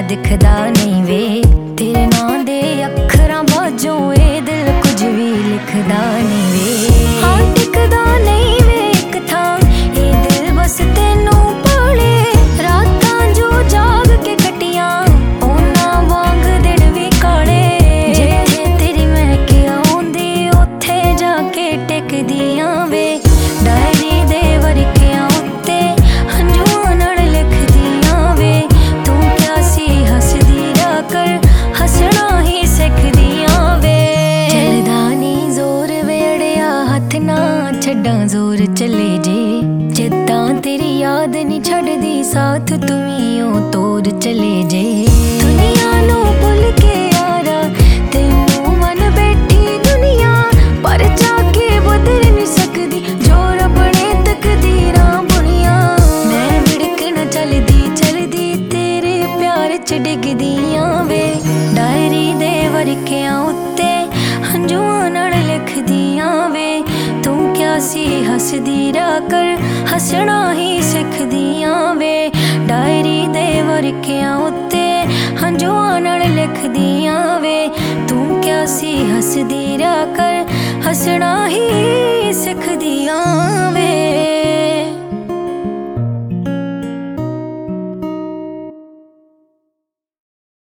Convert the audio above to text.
दिखदा नहीं वे तेरे नां दे अखरां बाजों ए दिल कुछ भी लिखदा नहीं वे। हाँ टिकदा नहीं वे इक थां ए दिल बस तैनू पाले रातां जो जाग के कटियां ओना वांग दिन भी काले। जिथे तेरी महक आउंदी उत्थे जाके टिकदियां वे डायरी दे वरकियां उत्ते हंझूआं नाल लिखदियां वे। तू क्या सी हसदी रह कर हसना ही सिखदियां वे। चलदा नी जोर वेड़िया हथ ना छड्डां जोर चले जे जिद्दां तेरी याद नी छड्डदी साथ तुवीं ओ तोड़ चले जे। दुनिया नू भुल के यारा तैनू मन बैठी दुनिया पर जाके बदल नी सकदी जो रब ने तकदीरां बुनियां। मैं विड़क न चलदी चलदी तेरे प्यार च डिगदियां वे डायरी दे वरकियां उत्ते हंझूआं नाल लिखदियां वे। तू क्या सी हसदी रह कर हसना ही सिखदियां वे डायरी दे वरकियां उत्ते हंझूआं नाल लिखदियां वे। तू क्या सी हसदी रह कर हसना